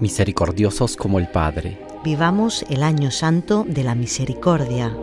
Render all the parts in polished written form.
misericordiosos como el Padre. Vivamos el Año Santo de la Misericordia.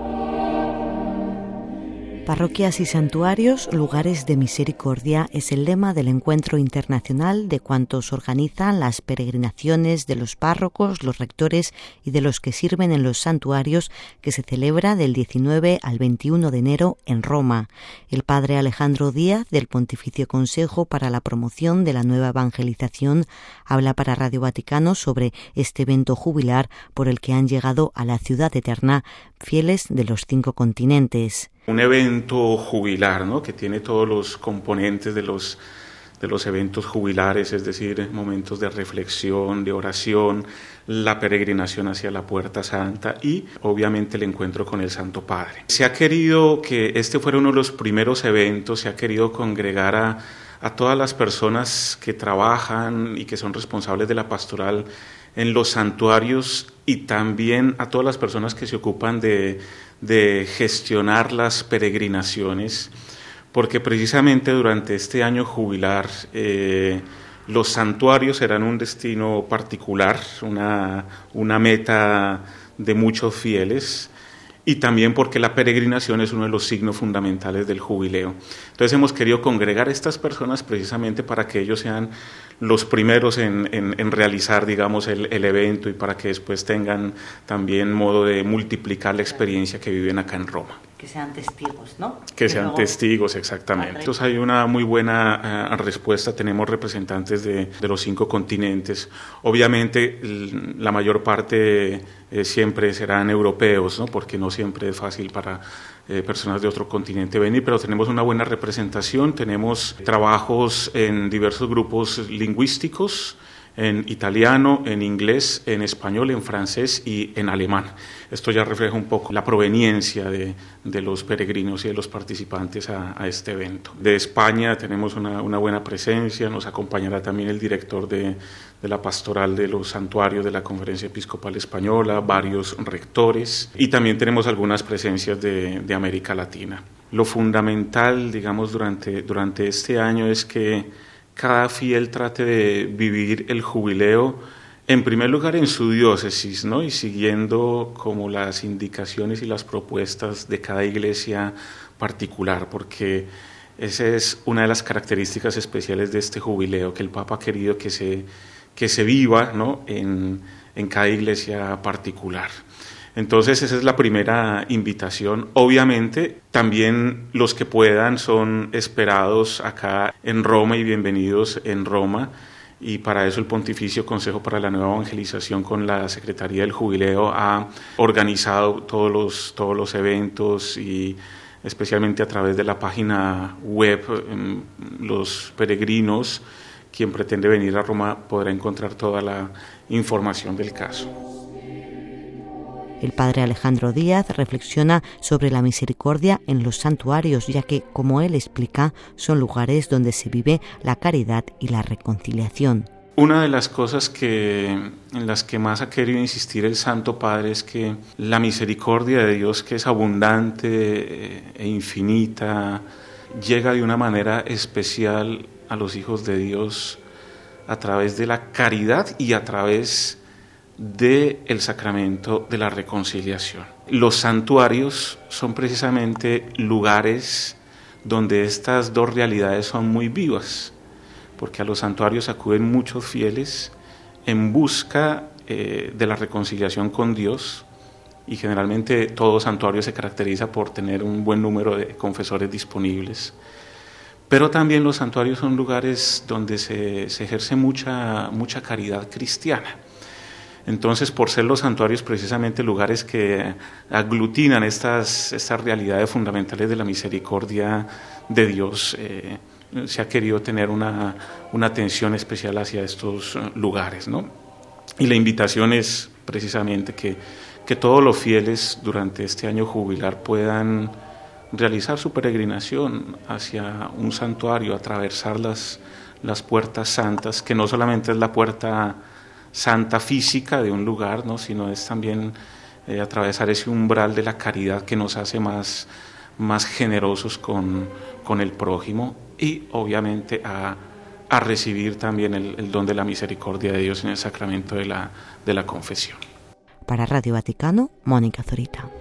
Parroquias y santuarios, lugares de misericordia es el lema del encuentro internacional de cuantos organizan las peregrinaciones de los párrocos, los rectores y de los que sirven en los santuarios, que se celebra del 19 al 21 de enero en Roma. El padre Alejandro Díaz, del Pontificio Consejo para la Promoción de la Nueva Evangelización, habla para Radio Vaticano sobre este evento jubilar por el que han llegado a la ciudad eterna fieles de los 5 continentes. Un evento jubilar, ¿no?, que tiene todos los componentes de los eventos jubilares, es decir, momentos de reflexión, de oración, la peregrinación hacia la Puerta Santa y obviamente el encuentro con el Santo Padre. Se ha querido que este fuera uno de los primeros eventos, se ha querido congregar a todas las personas que trabajan y que son responsables de la pastoral en los santuarios y también a todas las personas que se ocupan de gestionar las peregrinaciones, porque precisamente durante este año jubilar los santuarios serán un destino particular, una meta de muchos fieles, y también porque la peregrinación es uno de los signos fundamentales del jubileo. Entonces hemos querido congregar a estas personas precisamente para que ellos sean los primeros en realizar, digamos, el evento y para que después tengan también modo de multiplicar la experiencia que viven acá en Roma. Que sean testigos, ¿no? Que sean testigos, exactamente. Entonces hay una muy buena respuesta, tenemos representantes de los 5 continentes. Obviamente la mayor parte siempre serán europeos, ¿no?, porque no siempre es fácil para personas de otro continente venir, pero tenemos una buena representación, tenemos trabajos en diversos grupos lingüísticos, en italiano, en inglés, en español, en francés y en alemán. Esto ya refleja un poco la proveniencia de los peregrinos y de los participantes a este evento. De España tenemos una buena presencia, nos acompañará también el director de la pastoral de los santuarios de la Conferencia Episcopal Española, varios rectores y también tenemos algunas presencias de América Latina. Lo fundamental, digamos, durante este año es que cada fiel trate de vivir el jubileo, en primer lugar en su diócesis, ¿no?, y siguiendo como las indicaciones y las propuestas de cada iglesia particular, porque esa es una de las características especiales de este jubileo, que el Papa ha querido que se viva, ¿no?, en cada iglesia particular. Entonces esa es la primera invitación. Obviamente también los que puedan son esperados acá en Roma y bienvenidos en Roma, y para eso el Pontificio Consejo para la Nueva Evangelización con la Secretaría del Jubileo ha organizado todos los eventos y especialmente a través de la página web los peregrinos, quien pretende venir a Roma podrá encontrar toda la información del caso. El padre Alejandro Díaz reflexiona sobre la misericordia en los santuarios, ya que, como él explica, son lugares donde se vive la caridad y la reconciliación. Una de las cosas en las que más ha querido insistir el Santo Padre es que la misericordia de Dios, que es abundante e infinita, llega de una manera especial a los hijos de Dios a través de la caridad y a través del sacramento de la reconciliación. Los santuarios son precisamente lugares donde estas dos realidades son muy vivas, porque a los santuarios acuden muchos fieles en busca de la reconciliación con Dios, y generalmente todo santuario se caracteriza por tener un buen número de confesores disponibles. Pero también los santuarios son lugares donde se ejerce mucha caridad cristiana. Entonces, por ser los santuarios precisamente lugares que aglutinan estas realidades fundamentales de la misericordia de Dios, se ha querido tener una atención especial hacia estos lugares, ¿no? Y la invitación es precisamente que todos los fieles durante este año jubilar puedan realizar su peregrinación hacia un santuario, atravesar las puertas santas, que no solamente es la puerta santa física de un lugar, ¿no?, sino es también atravesar ese umbral de la caridad que nos hace más generosos con el prójimo, y obviamente a a recibir también el don de la misericordia de Dios en el sacramento de la confesión. Para Radio Vaticano, Mónica Zorita.